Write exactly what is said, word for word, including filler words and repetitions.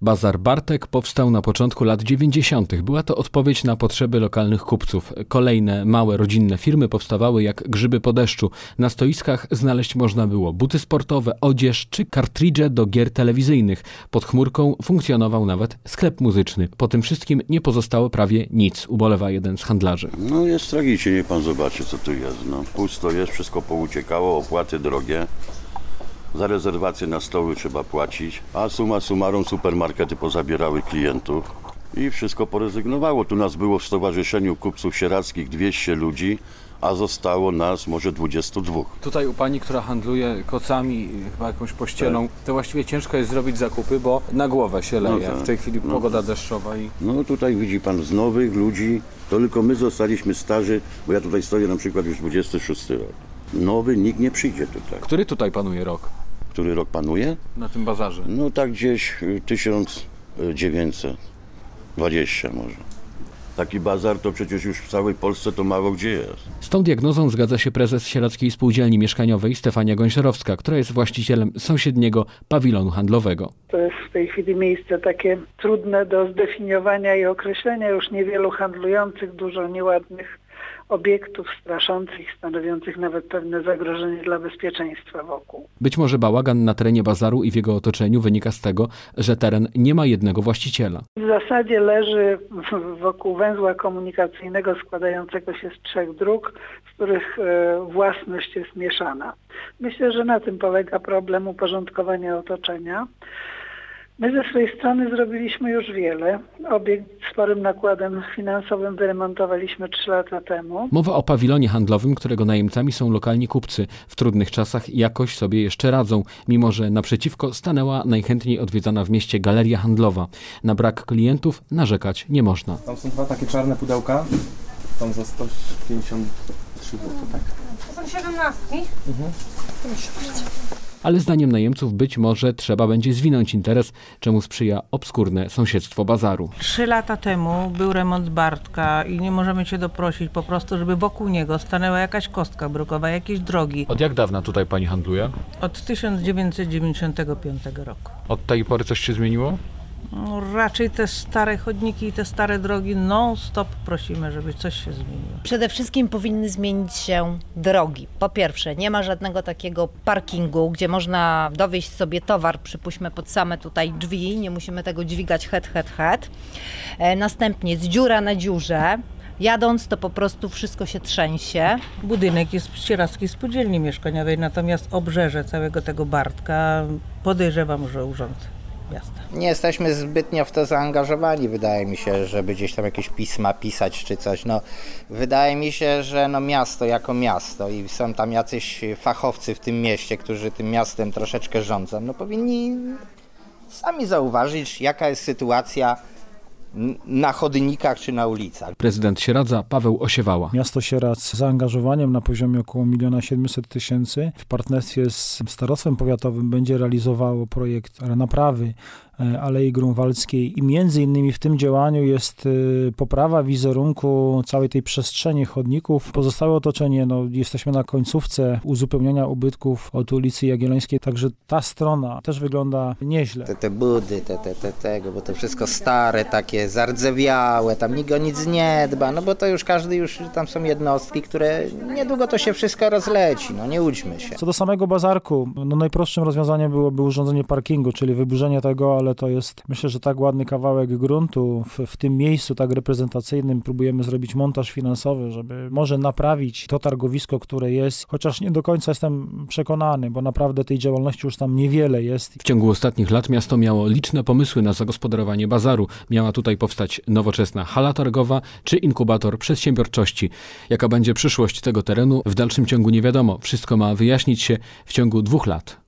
Bazar Bartek powstał na początku lat dziewięćdziesiątych. Była to odpowiedź na potrzeby lokalnych kupców. Kolejne małe rodzinne firmy powstawały jak grzyby po deszczu. Na stoiskach znaleźć można było buty sportowe, odzież czy kartridże do gier telewizyjnych. Pod chmurką funkcjonował nawet sklep muzyczny. Po tym wszystkim nie pozostało prawie nic, ubolewa jeden z handlarzy. No jest tragicznie, niech pan zobaczy, co tu jest. No, pusto jest, wszystko pouciekało, opłaty drogie. Za rezerwację na stoły trzeba płacić, a summa summarum supermarkety pozabierały klientów i wszystko porezygnowało. Tu nas było w Stowarzyszeniu Kupców Sierackich dwieście ludzi, a zostało nas może dwudziestu dwóch. Tutaj u pani, która handluje kocami, chyba jakąś pościelą, tak. To właściwie ciężko jest zrobić zakupy, bo na głowę się leje. No tak, w tej chwili no. Pogoda deszczowa. I... No tutaj widzi pan z nowych ludzi, to tylko my zostaliśmy starzy, bo ja tutaj stoję na przykład już dwudziesty szósty rok. Nowy nikt nie przyjdzie tutaj. Który tutaj panuje rok? Który rok panuje? Na tym bazarze. No tak gdzieś tysiąc dziewięćset dwadzieścia może. Taki bazar to przecież już w całej Polsce to mało gdzie jest. Z tą diagnozą zgadza się prezes Sieradzkiej Spółdzielni Mieszkaniowej Stefania Gąsiorowska, która jest właścicielem sąsiedniego pawilonu handlowego. To jest w tej chwili miejsce takie trudne do zdefiniowania i określenia. Już niewielu handlujących, dużo nieładnych obiektów straszących, stanowiących nawet pewne zagrożenie dla bezpieczeństwa wokół. Być może bałagan na terenie bazaru i w jego otoczeniu wynika z tego, że teren nie ma jednego właściciela. W zasadzie leży wokół węzła komunikacyjnego składającego się z trzech dróg, z których własność jest mieszana. Myślę, że na tym polega problem uporządkowania otoczenia. My ze swojej strony zrobiliśmy już wiele. Obiekt z sporym nakładem finansowym wyremontowaliśmy trzy lata temu. Mowa o pawilonie handlowym, którego najemcami są lokalni kupcy. W trudnych czasach jakoś sobie jeszcze radzą, mimo że naprzeciwko stanęła najchętniej odwiedzana w mieście galeria handlowa. Na brak klientów narzekać nie można. Tam są dwa takie czarne pudełka. Tam za sto pięćdziesiąt trzy złote, tak? To są siedemnastki. Mhm. Proszę bardzo. Ale zdaniem najemców być może trzeba będzie zwinąć interes, czemu sprzyja obskurne sąsiedztwo bazaru. Trzy lata temu był remont Bartka i nie możemy cię doprosić po prostu, żeby wokół niego stanęła jakaś kostka brukowa, jakieś drogi. Od jak dawna tutaj pani handluje? Od tysiąc dziewięćset dziewięćdziesiątego piątego roku. Od tej pory coś się zmieniło? No, raczej te stare chodniki i te stare drogi non-stop prosimy, żeby coś się zmieniło. Przede wszystkim powinny zmienić się drogi. Po pierwsze, nie ma żadnego takiego parkingu, gdzie można dowieźć sobie towar, przypuśćmy pod same tutaj drzwi, nie musimy tego dźwigać het, het, het. E, następnie jest dziura na dziurze. Jadąc, to po prostu wszystko się trzęsie. Budynek jest w Sieradzkiej Spółdzielni Mieszkaniowej, natomiast obrzeże całego tego Bartka podejrzewam, że urząd miasta. Nie jesteśmy zbytnio w to zaangażowani, wydaje mi się, żeby gdzieś tam jakieś pisma pisać czy coś. No, wydaje mi się, że no miasto jako miasto i są tam jacyś fachowcy w tym mieście, którzy tym miastem troszeczkę rządzą, no powinni sami zauważyć, jaka jest sytuacja na chodnikach czy na ulicach. Prezydent Sieradza Paweł Osiewała. Miasto Sieradz z zaangażowaniem na poziomie około miliona siedemset tysięcy w partnerstwie z starostwem powiatowym będzie realizowało projekt naprawy Alei Grunwaldzkiej i między innymi w tym działaniu jest poprawa wizerunku całej tej przestrzeni chodników. Pozostałe otoczenie, no jesteśmy na końcówce uzupełniania ubytków od ulicy Jagiellońskiej, także ta strona też wygląda nieźle. Te, te budy, te, te, te, tego, bo to wszystko stare, takie zardzewiałe, tam nikt o nic nie dba, no bo to już każdy, już tam są jednostki, które niedługo to się wszystko rozleci, no nie łudźmy się. Co do samego bazarku, no najprostszym rozwiązaniem byłoby urządzenie parkingu, czyli wyburzenie tego, ale to jest, myślę, że tak ładny kawałek gruntu w, w tym miejscu tak reprezentacyjnym. Próbujemy zrobić montaż finansowy, żeby może naprawić to targowisko, które jest, chociaż nie do końca jestem przekonany, bo naprawdę tej działalności już tam niewiele jest. W ciągu ostatnich lat miasto miało liczne pomysły na zagospodarowanie bazaru. Miała tutaj powstać nowoczesna hala targowa czy inkubator przedsiębiorczości. Jaka będzie przyszłość tego terenu, w dalszym ciągu nie wiadomo. Wszystko ma wyjaśnić się w ciągu dwóch lat.